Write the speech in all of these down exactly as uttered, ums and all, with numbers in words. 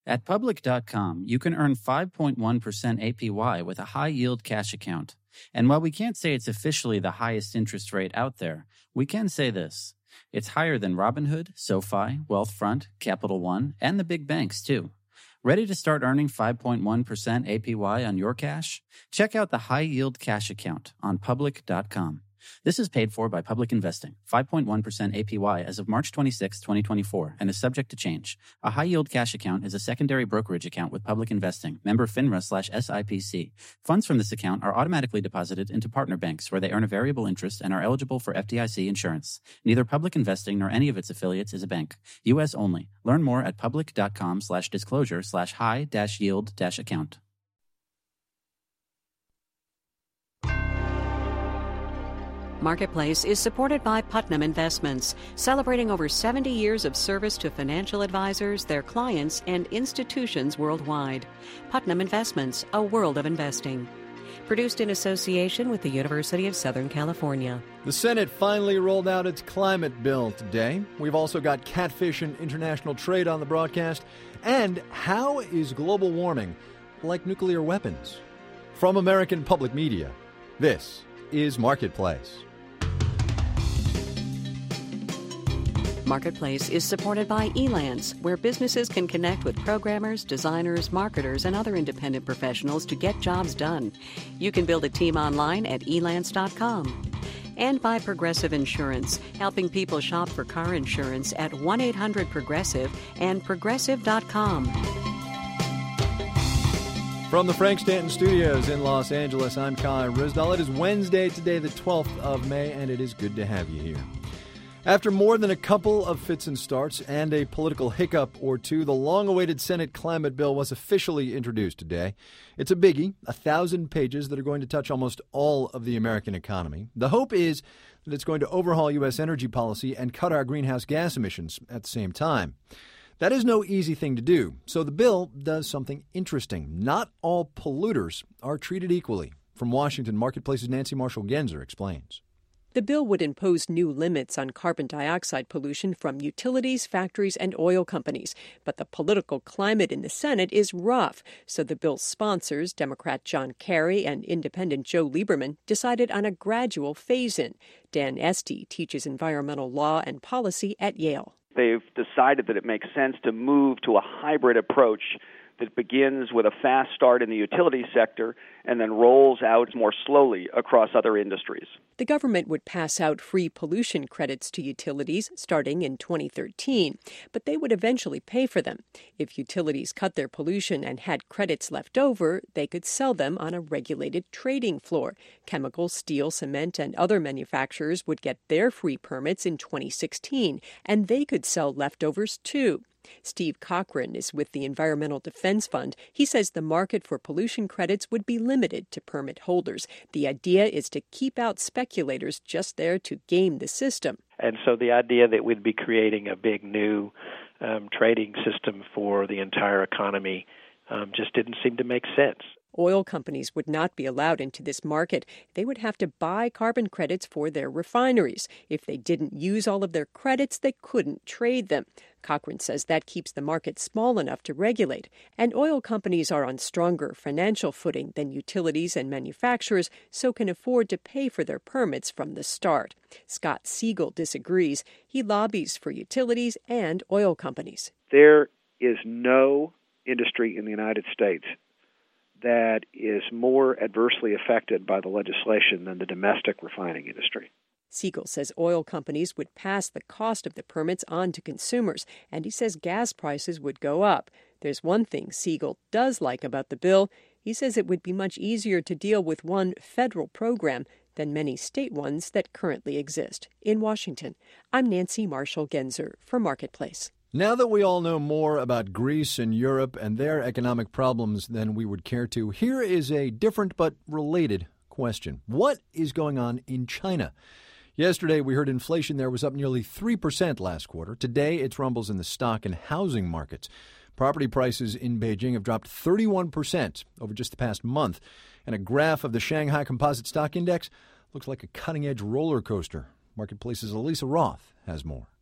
At Public dot com, you can earn five point one percent A P Y with a high-yield cash account. And while we can't say it's officially the highest interest rate out there, we can say this. It's higher than Robinhood, SoFi, Wealthfront, Capital One, and the big banks, too. Ready to start earning five point one percent A P Y on your cash? Check out the high-yield cash account on Public dot com. This is paid for by Public Investing, five point one percent A P Y as of March twenty-sixth, twenty twenty-four, and is subject to change. A high-yield cash account is a secondary brokerage account with Public Investing, member FINRA slash S I P C. Funds from this account are automatically deposited into partner banks where they earn a variable interest and are eligible for F D I C insurance. Neither Public Investing nor any of its affiliates is a bank. U S only. Learn more at Public dot com slash disclosure slash high dash yield dash account. Marketplace is supported by Putnam Investments, celebrating over seventy years of service to financial advisors, their clients, and institutions worldwide. Putnam Investments, a world of investing. Produced in association with the University of Southern California. The Senate finally rolled out its climate bill today. We've also got catfish and international trade on the broadcast. And how is global warming like nuclear weapons? From American Public Media, this is Marketplace. Marketplace is supported by Elance, where businesses can connect with programmers, designers, marketers, and other independent professionals to get jobs done. You can build a team online at elance dot com. And by Progressive Insurance, helping people shop for car insurance at one eight hundred progressive and progressive dot com. From the Frank Stanton Studios in Los Angeles, I'm Kai Risdall. It is Wednesday today, the twelfth of May, and it is good to have you here. After more than a couple of fits and starts and a political hiccup or two, the long-awaited Senate climate bill was officially introduced today. It's a biggie, a thousand pages that are going to touch almost all of the American economy. The hope is that it's going to overhaul U S energy policy and cut our greenhouse gas emissions at the same time. That is no easy thing to do, so the bill does something interesting. Not all polluters are treated equally. From Washington, Marketplace's Nancy Marshall-Genzer explains. The bill would impose new limits on carbon dioxide pollution from utilities, factories, and oil companies. But the political climate in the Senate is rough, so the bill's sponsors, Democrat John Kerry and Independent Joe Lieberman, decided on a gradual phase-in. Dan Esty teaches environmental law and policy at Yale. They've decided that it makes sense to move to a hybrid approach that begins with a fast start in the utility sector and then rolls out more slowly across other industries. The government would pass out free pollution credits to utilities starting in twenty thirteen, but they would eventually pay for them. If utilities cut their pollution and had credits left over, they could sell them on a regulated trading floor. Chemical, steel, cement, and other manufacturers would get their free permits in twenty sixteen, and they could sell leftovers too. Steve Cochran is with the Environmental Defense Fund. He says the market for pollution credits would be limited to permit holders. The idea is to keep out speculators just there to game the system. And so the idea that we'd be creating a big new um, trading system for the entire economy um, just didn't seem to make sense. Oil companies would not be allowed into this market. They would have to buy carbon credits for their refineries. If they didn't use all of their credits, they couldn't trade them. Cochran says that keeps the market small enough to regulate. And oil companies are on stronger financial footing than utilities and manufacturers, so can afford to pay for their permits from the start. Scott Siegel disagrees. He lobbies for utilities and oil companies. There is no industry in the United States that is more adversely affected by the legislation than the domestic refining industry. Siegel says oil companies would pass the cost of the permits on to consumers, and he says gas prices would go up. There's one thing Siegel does like about the bill. He says it would be much easier to deal with one federal program than many state ones that currently exist. In Washington, I'm Nancy Marshall-Genzer for Marketplace. Now that we all know more about Greece and Europe and their economic problems than we would care to, here is a different but related question. What is going on in China? Yesterday, we heard inflation there was up nearly three percent last quarter. Today, it's rumbles in the stock and housing markets. Property prices in Beijing have dropped thirty-one percent over just the past month. And a graph of the Shanghai Composite Stock Index looks like a cutting-edge roller coaster. Marketplace's Elisa Roth has more.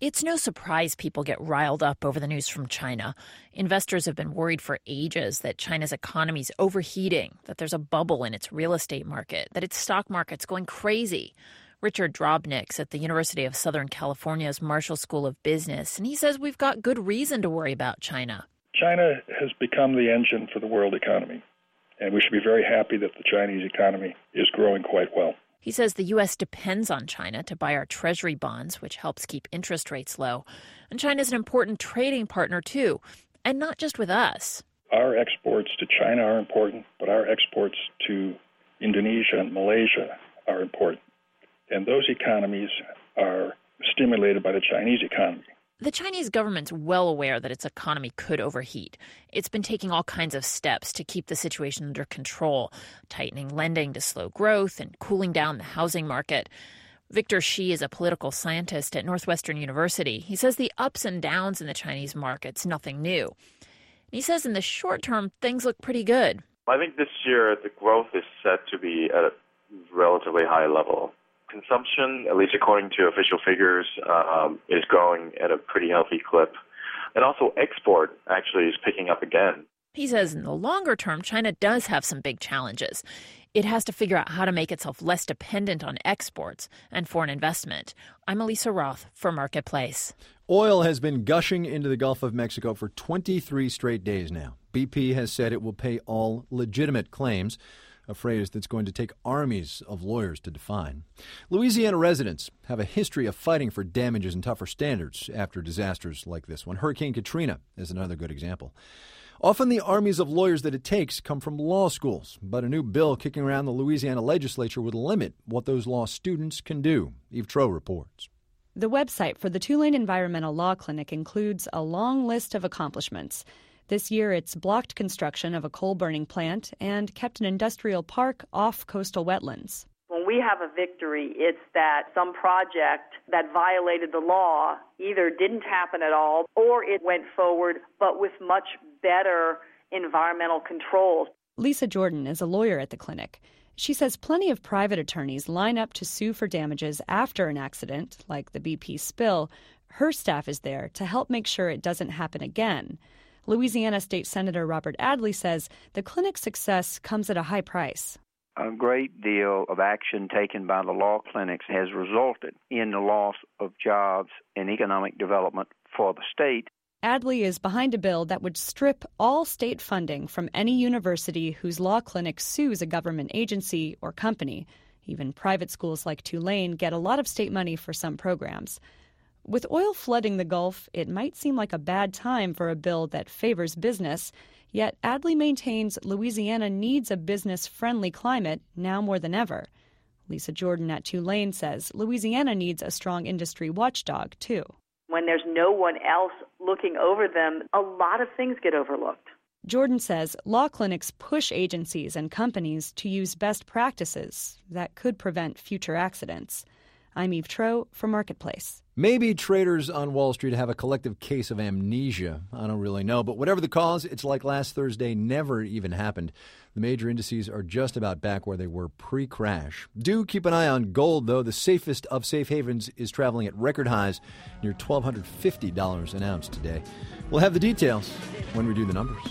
It's no surprise people get riled up over the news from China. Investors have been worried for ages that China's economy is overheating, that there's a bubble in its real estate market, that its stock market's going crazy. Richard Drobnick's at the University of Southern California's Marshall School of Business, and he says we've got good reason to worry about China. China has become the engine for the world economy, and we should be very happy that the Chinese economy is growing quite well. He says the U S depends on China to buy our treasury bonds, which helps keep interest rates low. And China's an important trading partner, too, and not just with us. Our exports to China are important, but our exports to Indonesia and Malaysia are important. And those economies are stimulated by the Chinese economy. The Chinese government's well aware that its economy could overheat. It's been taking all kinds of steps to keep the situation under control, tightening lending to slow growth and cooling down the housing market. Victor Shi is a political scientist at Northwestern University. He says the ups and downs in the Chinese market's nothing new. He says in the short term, things look pretty good. I think this year the growth is set to be at a relatively high level. Consumption, at least according to official figures, um, is growing at a pretty healthy clip. And also export actually is picking up again. He says in the longer term, China does have some big challenges. It has to figure out how to make itself less dependent on exports and foreign investment. I'm Elisa Roth for Marketplace. Oil has been gushing into the Gulf of Mexico for twenty-three straight days now. B P has said it will pay all legitimate claims, a phrase that's going to take armies of lawyers to define. Louisiana residents have a history of fighting for damages and tougher standards after disasters like this one. Hurricane Katrina is another good example. Often the armies of lawyers that it takes come from law schools, but a new bill kicking around the Louisiana legislature would limit what those law students can do. Eve Troe reports. The website for the Tulane Environmental Law Clinic includes a long list of accomplishments. This year, it's blocked construction of a coal-burning plant and kept an industrial park off coastal wetlands. When we have a victory, it's that some project that violated the law either didn't happen at all or it went forward, but with much better environmental controls. Lisa Jordan is a lawyer at the clinic. She says plenty of private attorneys line up to sue for damages after an accident, like the B P spill. Her staff is there to help make sure it doesn't happen again. Louisiana State Senator Robert Adley says the clinic's success comes at a high price. A great deal of action taken by the law clinics has resulted in the loss of jobs and economic development for the state. Adley is behind a bill that would strip all state funding from any university whose law clinic sues a government agency or company. Even private schools like Tulane get a lot of state money for some programs. With oil flooding the Gulf, it might seem like a bad time for a bill that favors business, yet Adley maintains Louisiana needs a business-friendly climate now more than ever. Lisa Jordan at Tulane says Louisiana needs a strong industry watchdog, too. When there's no one else looking over them, a lot of things get overlooked. Jordan says law clinics push agencies and companies to use best practices that could prevent future accidents. I'm Eve Troe for Marketplace. Maybe traders on Wall Street have a collective case of amnesia. I don't really know. But whatever the cause, it's like last Thursday never even happened. The major indices are just about back where they were pre-crash. Do keep an eye on gold, though. The safest of safe havens is traveling at record highs near one thousand two hundred fifty dollars an ounce today. We'll have the details when we do the numbers.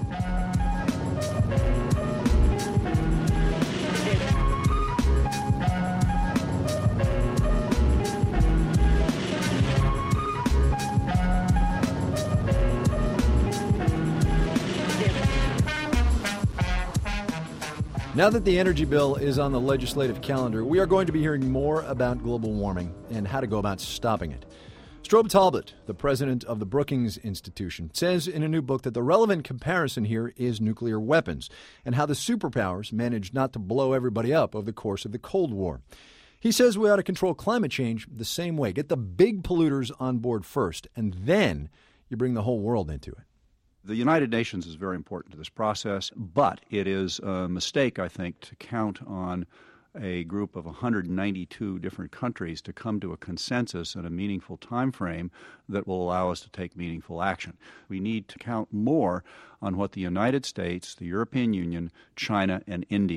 Now that the energy bill is on the legislative calendar, we are going to be hearing more about global warming and how to go about stopping it. Strobe Talbot, the president of the Brookings Institution, says in a new book that the relevant comparison here is nuclear weapons and how the superpowers managed not to blow everybody up over the course of the Cold War. He says we ought to control climate change the same way. Get the big polluters on board first, and then you bring the whole world into it. The United Nations is very important to this process, but it is a mistake, I think, to count on a group of one hundred ninety-two different countries to come to a consensus in a meaningful time frame that will allow us to take meaningful action. We need to count more on what the United States, the European Union, China, and India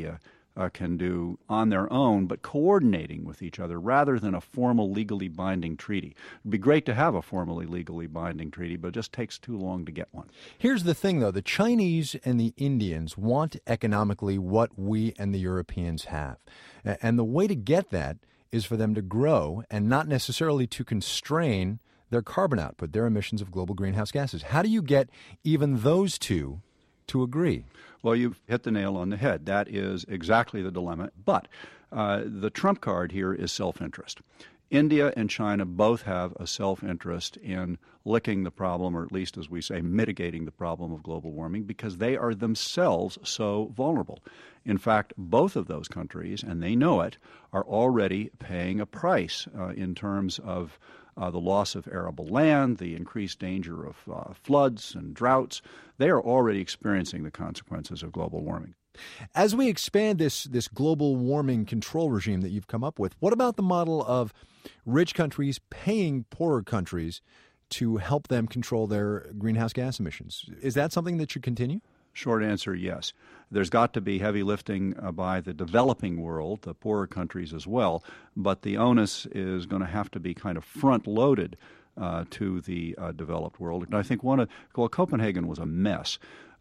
uh, can do on their own, but coordinating with each other rather than a formal legally binding treaty. It would be great to have a formally legally binding treaty, but it just takes too long to get one. Here's the thing, though. The Chinese and the Indians want economically what we and the Europeans have. And the way to get that is for them to grow and not necessarily to constrain their carbon output, their emissions of global greenhouse gases. How do you get even those two to agree? Well, you've hit the nail on the head. That is exactly the dilemma. But uh, the trump card here is self-interest. India and China both have a self-interest in licking the problem, or at least, as we say, mitigating the problem of global warming, because they are themselves so vulnerable. In fact, both of those countries, and they know it, are already paying a price uh, in terms of uh, the loss of arable land, the increased danger of uh, floods and droughts. They are already experiencing the consequences of global warming. As we expand this this global warming control regime that you've come up with, what about the model of rich countries paying poorer countries to help them control their greenhouse gas emissions? Is that something that should continue? Short answer, yes. There's got to be heavy lifting uh, by the developing world, the poorer countries as well, but the onus is going to have to be kind of front-loaded uh, to the uh, developed world. And I think one of, well, Copenhagen was a mess.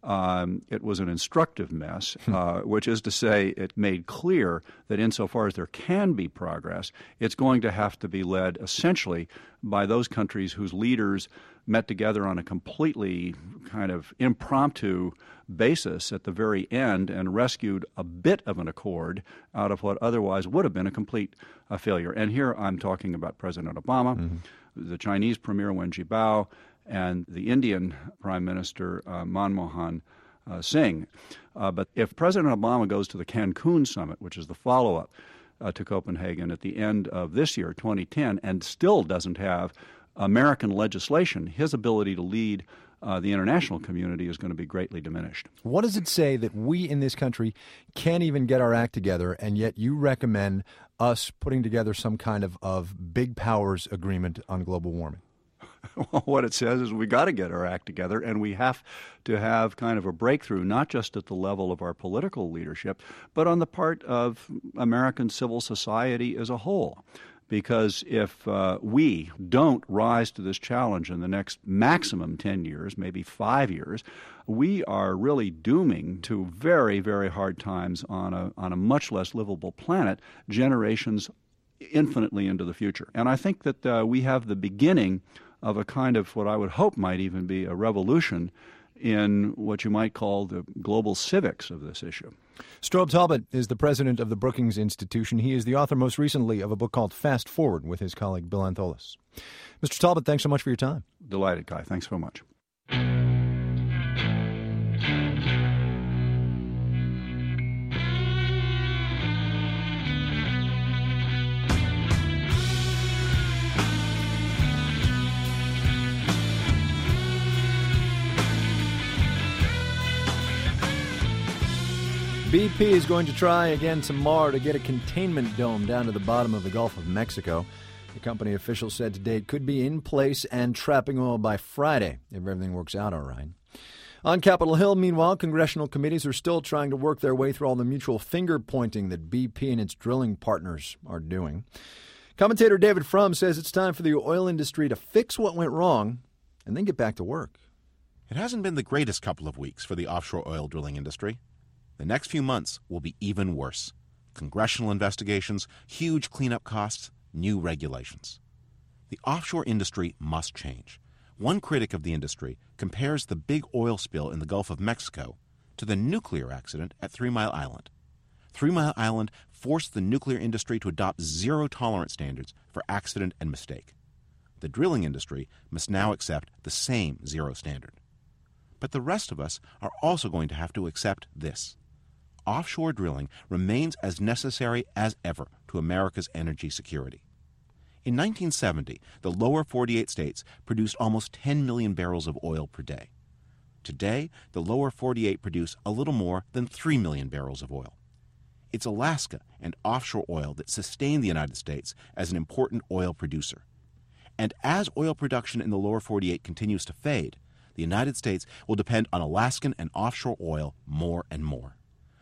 Um, it was an instructive mess, uh, which is to say it made clear that insofar as there can be progress, it's going to have to be led essentially by those countries whose leaders met together on a completely kind of impromptu basis at the very end and rescued a bit of an accord out of what otherwise would have been a complete uh, failure. And here I'm talking about President Obama, mm-hmm. the Chinese Premier Wen Jiabao, and the Indian Prime Minister uh, Manmohan uh, Singh. Uh, but if President Obama goes to the Cancun summit, which is the follow-up uh, to Copenhagen at the end of this year, twenty ten, and still doesn't have American legislation, his ability to lead uh, the international community is going to be greatly diminished. What does it say that we in this country can't even get our act together, and yet you recommend us putting together some kind of, of big powers agreement on global warming? Well, what it says is we got to get our act together, and we have to have kind of a breakthrough, not just at the level of our political leadership, but on the part of American civil society as a whole. Because if uh, we don't rise to this challenge in the next maximum ten years, maybe five years, we are really dooming to very, very hard times on a on a much less livable planet generations infinitely into the future. And I think that uh, we have the beginning of a kind of what I would hope might even be a revolution in what you might call the global civics of this issue. Strobe Talbot is the president of the Brookings Institution. He is the author most recently of a book called Fast Forward with his colleague Bill Antholis. Mister Talbot, thanks so much for your time. Delighted, Kai. Thanks so much. B P is going to try again tomorrow to get a containment dome down to the bottom of the Gulf of Mexico. The company officials said today it could be in place and trapping oil by Friday, if everything works out all right. On Capitol Hill, meanwhile, congressional committees are still trying to work their way through all the mutual finger-pointing that B P and its drilling partners are doing. Commentator David Frum says it's time for the oil industry to fix what went wrong and then get back to work. It hasn't been the greatest couple of weeks for the offshore oil drilling industry. The next few months will be even worse. Congressional investigations, huge cleanup costs, new regulations. The offshore industry must change. One critic of the industry compares the big oil spill in the Gulf of Mexico to the nuclear accident at Three Mile Island. Three Mile Island forced the nuclear industry to adopt zero-tolerance standards for accident and mistake. The drilling industry must now accept the same zero standard. But the rest of us are also going to have to accept this. Offshore drilling remains as necessary as ever to America's energy security. In nineteen seventy, the lower forty-eight states produced almost ten million barrels of oil per day. Today, the lower forty-eight produce a little more than three million barrels of oil. It's Alaska and offshore oil that sustain the United States as an important oil producer. And as oil production in the lower forty-eight continues to fade, the United States will depend on Alaskan and offshore oil more and more.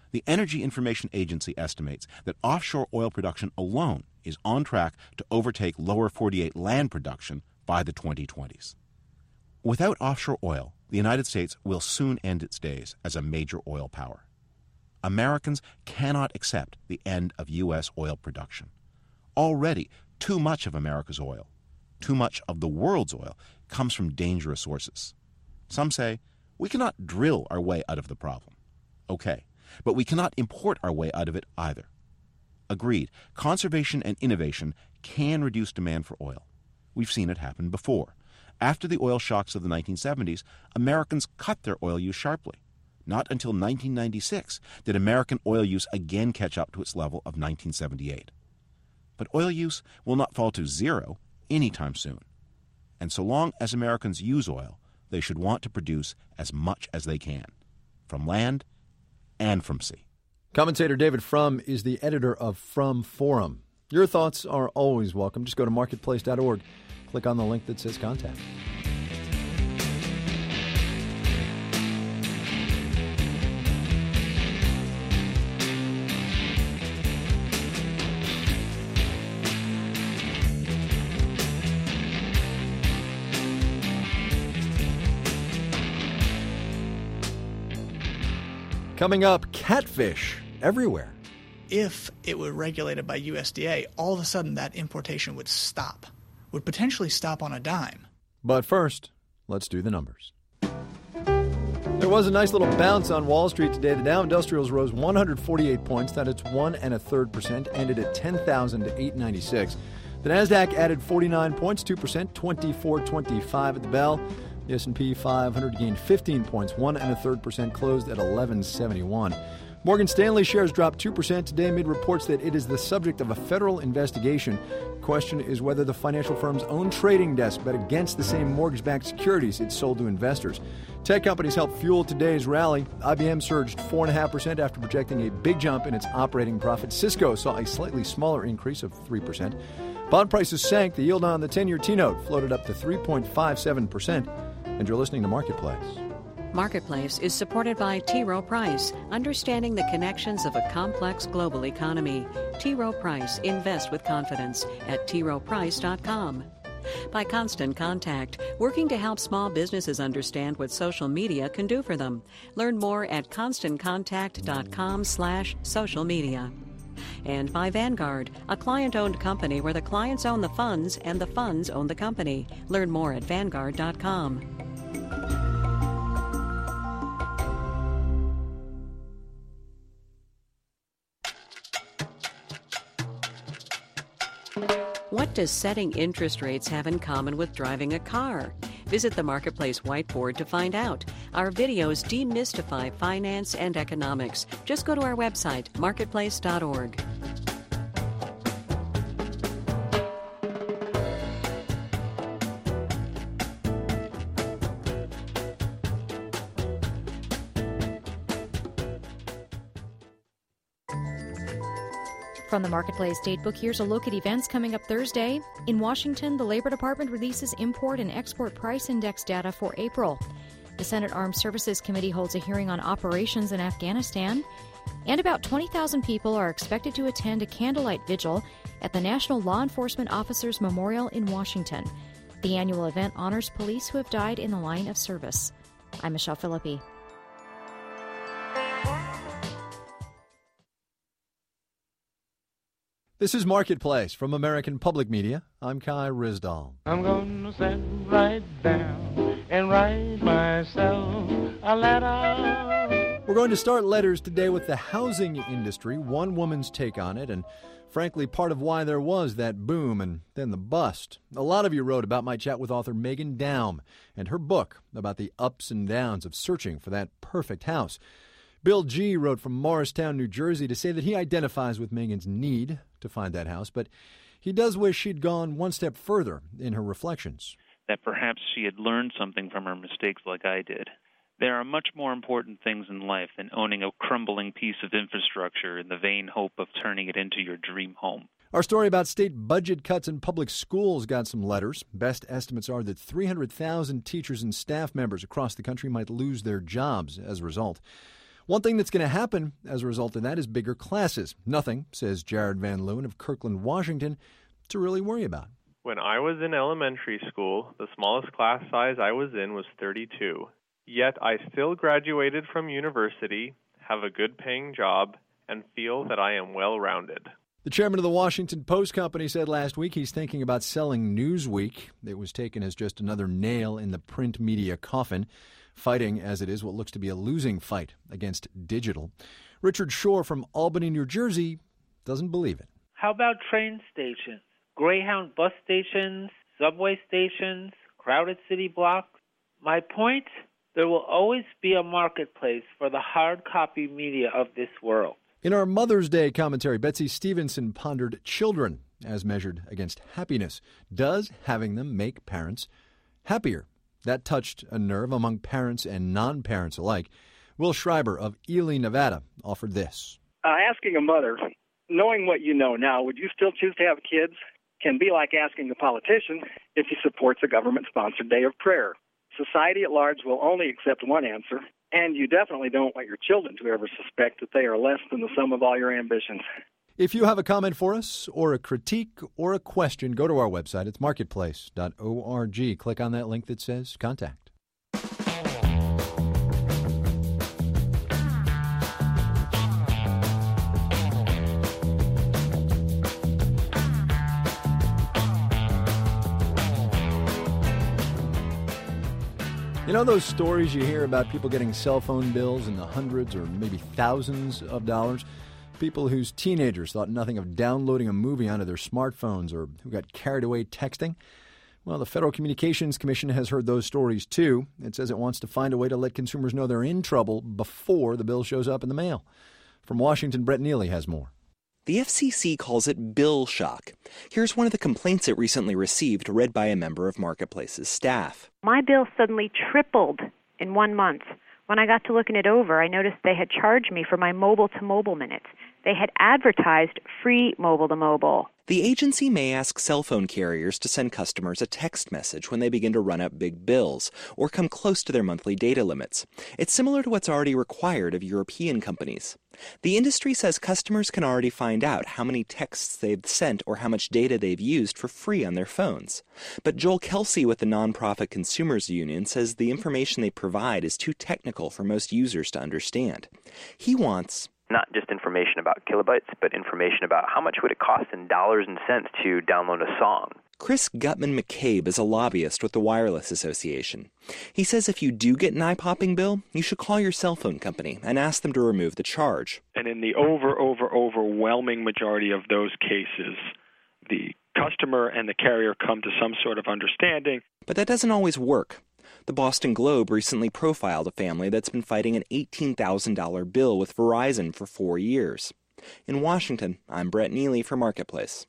The Energy Information Agency estimates that offshore oil production alone is on track to overtake lower forty-eight land production by the twenty twenties. Without offshore oil, the United States will soon end its days as a major oil power. Americans cannot accept the end of U S oil production. Already, too much of America's oil, too much of the world's oil, comes from dangerous sources. Some say, we cannot drill our way out of the problem. Okay, but we cannot import our way out of it either. Agreed, conservation and innovation can reduce demand for oil. We've seen it happen before. After the oil shocks of the nineteen seventies, Americans cut their oil use sharply. Not until nineteen ninety-six did American oil use again catch up to its level of nineteen seventy-eight. But oil use will not fall to zero anytime soon. And so long as Americans use oil, they should want to produce as much as they can, from land and from sea. Commentator David Frum is the editor of Frum Forum. Your thoughts are always welcome. Just go to marketplace dot org. Click on the link that says contact. Coming up, catfish everywhere. If it were regulated by U S D A, all of a sudden that importation would stop, would potentially stop on a dime. But first, let's do the numbers. There was a nice little bounce on Wall Street today. The Dow Industrials rose one hundred forty-eight points. That it's one and a third percent, ended at ten thousand eight hundred ninety-six. The Nasdaq added forty-nine points, two percent, twenty-four twenty-five at the bell. The S and P five hundred gained fifteen points, one and a third percent, closed at eleven seventy-one. Morgan Stanley shares dropped two percent today amid reports that it is the subject of a federal investigation. The question is whether the financial firm's own trading desk bet against the same mortgage-backed securities it sold to investors. Tech companies helped fuel today's rally. I B M surged four point five percent after projecting a big jump in its operating profit. Cisco saw a slightly smaller increase of three percent. Bond prices sank. The yield on the ten-year T-note floated up to three point five seven percent. And you're listening to Marketplace. Marketplace is supported by T. Rowe Price, understanding the connections of a complex global economy. T. Rowe Price, invest with confidence at t rowe price dot com. By Constant Contact, working to help small businesses understand what social media can do for them. Learn more at constant contact dot com slash social media. And by Vanguard, a client-owned company where the clients own the funds and the funds own the company. Learn more at vanguard dot com. What does setting interest rates have in common with driving a car? Visit the Marketplace whiteboard to find out. Our videos demystify finance and economics. Just go to our website, marketplace dot org. From the Marketplace Datebook, here's a look at events coming up Thursday. In Washington, the Labor Department releases import and export price index data for April. The Senate Armed Services Committee holds a hearing on operations in Afghanistan. And about twenty thousand people are expected to attend a candlelight vigil at the National Law Enforcement Officers Memorial in Washington. The annual event honors police who have died in the line of service. I'm Michelle Philippi. This is Marketplace from American Public Media. I'm Kai Rizdal. I'm going to sit right down and write myself a letter. We're going to start letters today with the housing industry, one woman's take on it, and frankly, part of why there was that boom and then the bust. A lot of you wrote about my chat with author Megan Daum and her book about the ups and downs of searching for that perfect house. Bill G. wrote from Morristown, New Jersey, to say that he identifies with Megan's need to find that house, but he does wish she'd gone one step further in her reflections. That perhaps she had learned something from her mistakes like I did. There are much more important things in life than owning a crumbling piece of infrastructure in the vain hope of turning it into your dream home. Our story about state budget cuts in public schools got some letters. Best estimates are that three hundred thousand teachers and staff members across the country might lose their jobs as a result. One thing that's going to happen as a result of that is bigger classes. Nothing, says Jared Van Leeuwen of Kirkland, Washington, to really worry about. When I was in elementary school, the smallest class size I was in was thirty-two. Yet I still graduated from university, have a good-paying job, and feel that I am well-rounded. The chairman of the Washington Post Company said last week he's thinking about selling Newsweek. It was taken as just another nail in the print media coffin, fighting, as it is, what looks to be a losing fight against digital. Richard Shore from Albany, New Jersey, doesn't believe it. How about train stations, Greyhound bus stations, subway stations, crowded city blocks? My point? There will always be a marketplace for the hard copy media of this world. In our Mother's Day commentary, Betsy Stevenson pondered children as measured against happiness. Does having them make parents happier? That touched a nerve among parents and non-parents alike. Will Schreiber of Ely, Nevada, offered this. Uh, asking a mother, knowing what you know now, would you still choose to have kids? Can be like asking a politician if he supports a government-sponsored day of prayer. Society at large will only accept one answer, and you definitely don't want your children to ever suspect that they are less than the sum of all your ambitions. If you have a comment for us, or a critique, or a question, go to our website. It's marketplace dot org. Click on that link that says Contact. You know those stories you hear about people getting cell phone bills in the hundreds or maybe thousands of dollars? People whose teenagers thought nothing of downloading a movie onto their smartphones or who got carried away texting? Well, the Federal Communications Commission has heard those stories too. It says it wants to find a way to let consumers know they're in trouble before the bill shows up in the mail. From Washington, Brett Neely has more. The F C C calls it bill shock. Here's one of the complaints it recently received, read by a member of Marketplace's staff. My bill suddenly tripled in one month. When I got to looking it over, I noticed they had charged me for my mobile-to-mobile minutes. They had advertised free mobile-to-mobile. The agency may ask cell phone carriers to send customers a text message when they begin to run up big bills or come close to their monthly data limits. It's similar to what's already required of European companies. The industry says customers can already find out how many texts they've sent or how much data they've used for free on their phones. But Joel Kelsey with the nonprofit Consumers Union says the information they provide is too technical for most users to understand. He wants not just information about kilobytes, but information about how much would it cost in dollars and cents to download a song. Chris Gutman-McCabe is a lobbyist with the Wireless Association. He says if you do get an eye-popping bill, you should call your cell phone company and ask them to remove the charge. And in the over, over, overwhelming majority of those cases, the customer and the carrier come to some sort of understanding. But that doesn't always work. The Boston Globe recently profiled a family that's been fighting an eighteen thousand dollars bill with Verizon for four years. In Washington, I'm Brett Neely for Marketplace.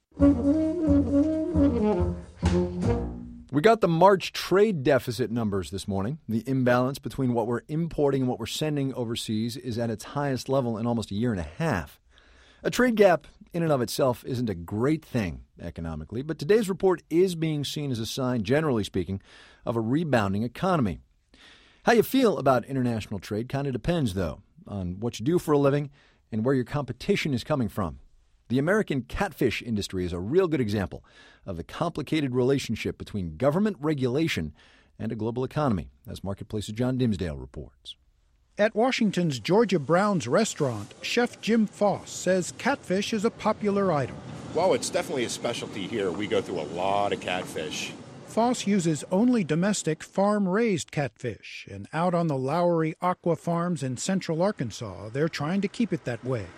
We got the March trade deficit numbers this morning. The imbalance between what we're importing and what we're sending overseas is at its highest level in almost a year and a half. A trade gap in and of itself isn't a great thing economically, but today's report is being seen as a sign, generally speaking, of a rebounding economy. How you feel about international trade kind of depends, though, on what you do for a living and where your competition is coming from. The American catfish industry is a real good example of the complicated relationship between government regulation and a global economy, as Marketplace's John Dimsdale reports. At Washington's Georgia Brown's restaurant, Chef Jim Foss says catfish is a popular item. Well, it's definitely a specialty here. We go through a lot of catfish. Foss uses only domestic farm-raised catfish, and out on the Lowry Aqua Farms in central Arkansas, they're trying to keep it that way.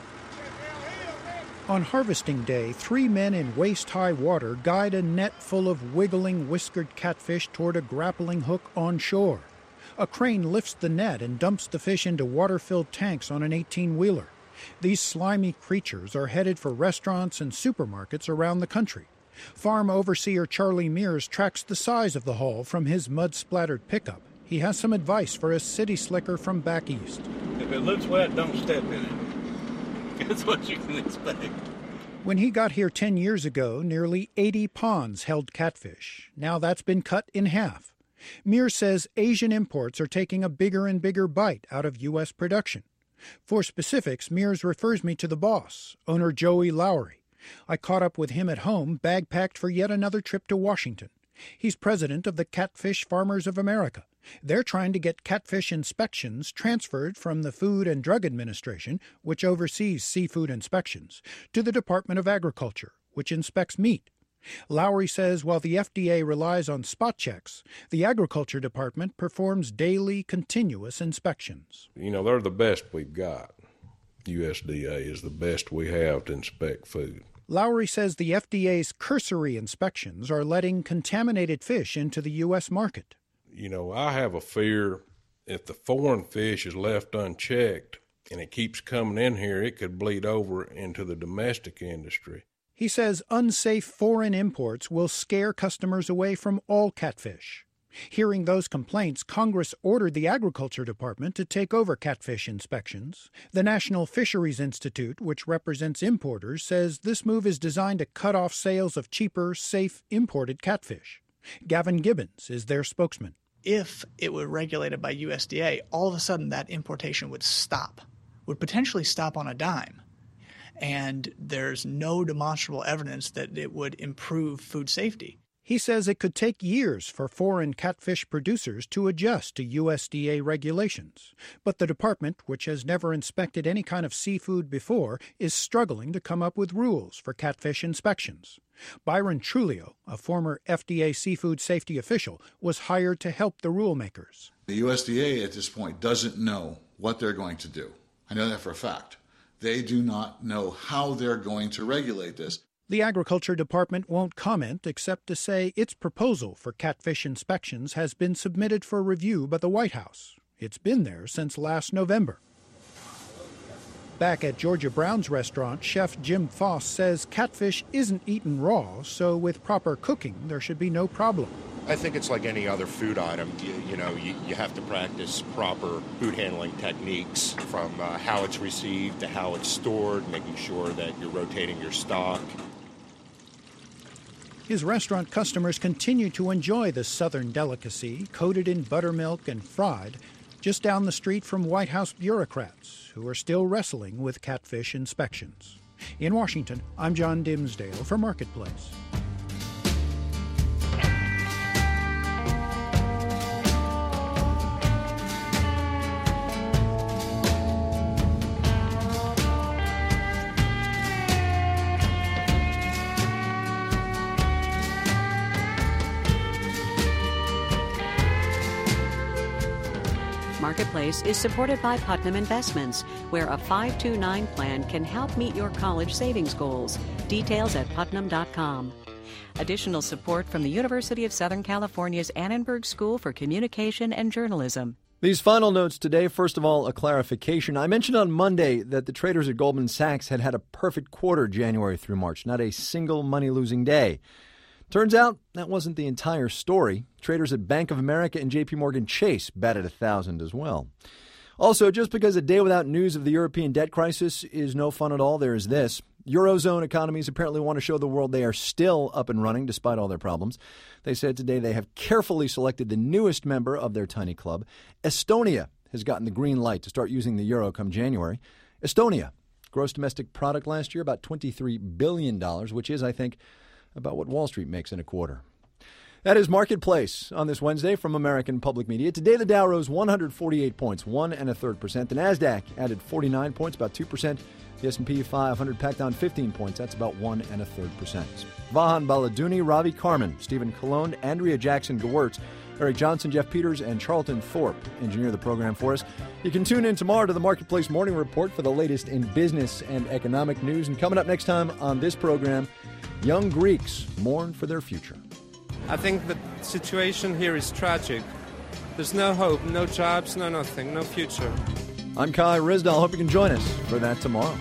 On harvesting day, three men in waist-high water guide a net full of wiggling, whiskered catfish toward a grappling hook on shore. A crane lifts the net and dumps the fish into water-filled tanks on an eighteen-wheeler. These slimy creatures are headed for restaurants and supermarkets around the country. Farm overseer Charlie Mears tracks the size of the haul from his mud-splattered pickup. He has some advice for a city slicker from back east. If it looks wet, don't step in it. That's what you can expect. When he got here ten years ago, nearly eighty ponds held catfish. Now that's been cut in half. Mears says Asian imports are taking a bigger and bigger bite out of U S production. For specifics, Mears refers me to the boss, owner Joey Lowry. I caught up with him at home, bag-packed for yet another trip to Washington. He's president of the Catfish Farmers of America. They're trying to get catfish inspections transferred from the Food and Drug Administration, which oversees seafood inspections, to the Department of Agriculture, which inspects meat. Lowry says while the F D A relies on spot checks, the Agriculture Department performs daily, continuous inspections. You know, they're the best we've got. U S D A is the best we have to inspect food. Lowry says the F D A's cursory inspections are letting contaminated fish into the U S market. You know, I have a fear if the foreign fish is left unchecked and it keeps coming in here, it could bleed over into the domestic industry. He says unsafe foreign imports will scare customers away from all catfish. Hearing those complaints, Congress ordered the Agriculture Department to take over catfish inspections. The National Fisheries Institute, which represents importers, says this move is designed to cut off sales of cheaper, safe, imported catfish. Gavin Gibbons is their spokesman. If it were regulated by U S D A, all of a sudden that importation would stop, would potentially stop on a dime. And there's no demonstrable evidence that it would improve food safety. He says it could take years for foreign catfish producers to adjust to U S D A regulations. But the department, which has never inspected any kind of seafood before, is struggling to come up with rules for catfish inspections. Byron Trulio, a former F D A seafood safety official, was hired to help the rulemakers. The U S D A at this point doesn't know what they're going to do. I know that for a fact. They do not know how they're going to regulate this. The Agriculture Department won't comment except to say its proposal for catfish inspections has been submitted for review by the White House. It's been there since last November. Back at Georgia Brown's restaurant, Chef Jim Foss says catfish isn't eaten raw, so with proper cooking, there should be no problem. I think it's like any other food item. You, you know, you, you have to practice proper food handling techniques, from uh, how it's received to how it's stored, making sure that you're rotating your stock. His restaurant customers continue to enjoy the southern delicacy, coated in buttermilk and fried, just down the street from White House bureaucrats who are still wrestling with catfish inspections. In Washington, I'm John Dimsdale for Marketplace. Marketplace is supported by Putnam Investments, where a five two nine plan can help meet your college savings goals. Details at putnam dot com. Additional support from the University of Southern California's Annenberg School for Communication and Journalism. These final notes today. First of all, a clarification. I mentioned on Monday that the traders at Goldman Sachs had had a perfect quarter January through March, not a single money-losing day. Turns out that wasn't the entire story. Traders at Bank of America and J P Morgan Chase batted a thousand as well. Also, just because a day without news of the European debt crisis is no fun at all, there is this. Eurozone economies apparently want to show the world they are still up and running despite all their problems. They said today they have carefully selected the newest member of their tiny club. Estonia has gotten the green light to start using the euro come January. Estonia, gross domestic product last year about twenty-three billion dollars, which is, I think, about what Wall Street makes in a quarter. That is Marketplace on this Wednesday from American Public Media. Today the Dow rose one hundred forty-eight points, one and a third percent. The NASDAQ added forty-nine points, about two percent. The S and P five hundred packed on fifteen points. That's about one and a third percent. Vahan Baladuni, Ravi Carmen, Stephen Colon, Andrea Jackson Gewirtz, Eric Johnson, Jeff Peters, and Charlton Thorpe engineer the program for us. You can tune in tomorrow to the Marketplace Morning Report for the latest in business and economic news. And coming up next time on this program, young Greeks mourn for their future. I think the situation here is tragic. There's no hope, no jobs, no nothing, no future. I'm Kai Risdal. Hope you can join us for that tomorrow.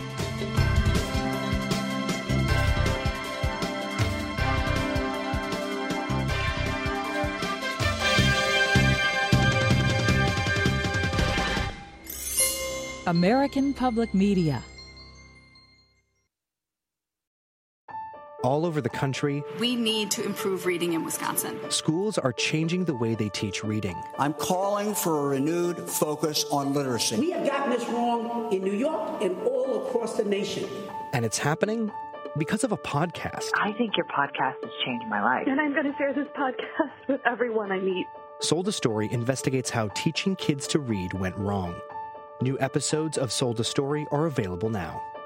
American Public Media. all over the country. We need to improve reading in Wisconsin. Schools are changing the way they teach reading. I'm calling for a renewed focus on literacy. We have gotten this wrong in New York and all across the nation. And it's happening because of a podcast. I think your podcast has changed my life. And I'm going to share this podcast with everyone I meet. Sold a Story investigates how teaching kids to read went wrong. New episodes of Sold a Story are available now.